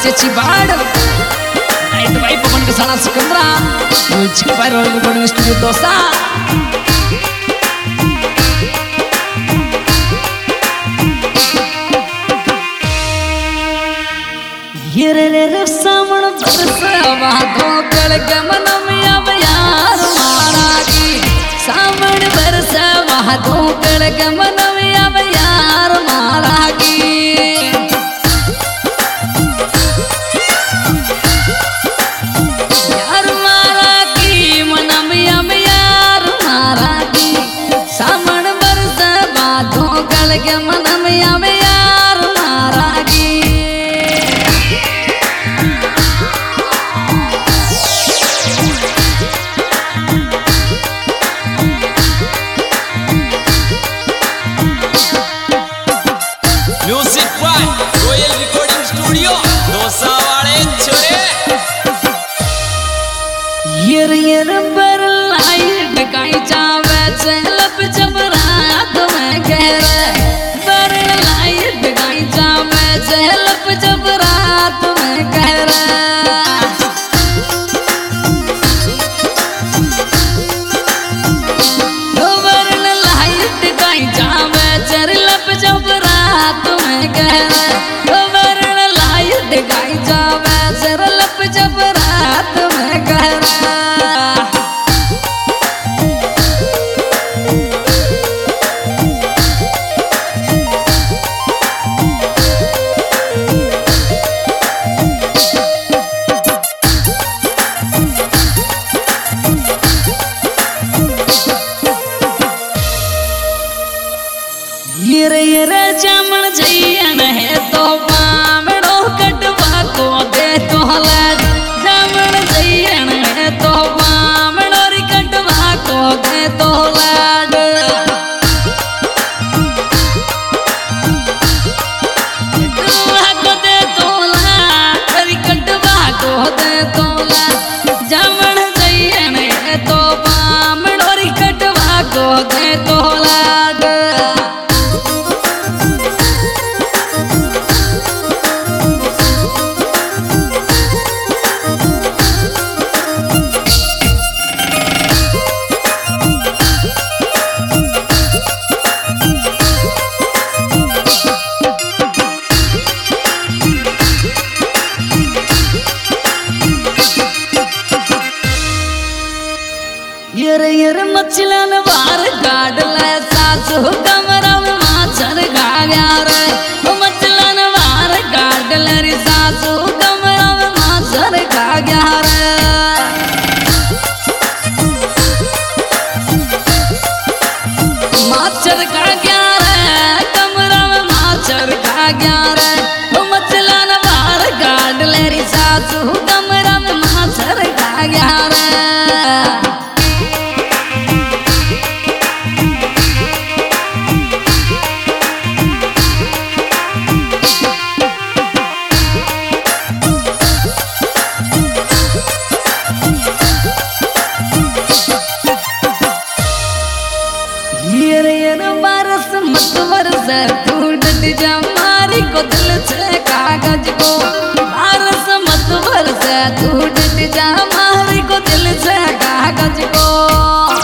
चेची बाड़ नाइट भाई पवन के साला Sikandra music by royal recording studio दोसा ये रे सामण बरसवा धोकड़ के मन में अब यार मारा की सामण बरसवा धोकड़ के मन में अब यार मारा की यार मारा की मन में अब यार मारा की सामण बरसवा धोकड़ के मन में अब यार मारा की music by royal recording studio दोसा वाले छोरे यर पर लाइट काई चावे चलप जबरात में कह पर लाइट काई चावे चलप जबरात में कह लाइट काई चावे चलप जबरात में कह लाइट काई चावे चलप जबरात में कह ये जामन जैन है तो बामड़ो कटवा को दे तो हलाज जामन जैन है तो बामड़ो री कटवा को दे तो हलाज कटवा को दे तो हलाज री कटवा को दे तो हलाज जामन जैन है तो बामड़ो री कटवा को दे तो हलाज यर मछलन बार गाड़ ले सासु कमरा में माछर खा गया रे मछलन बार गाड़ ले रे सासु कमरा में माछर खा गया रे माछर खा गया रे कमरा में माछर खा गया रे मछलन बार गाड़ ले रे सासु कमरा में माछर खा गया रे बारस मत बरस टूट जा मारी को दिल से कागज को बारस मत बरस टूट जा मारी को दिल से कागज को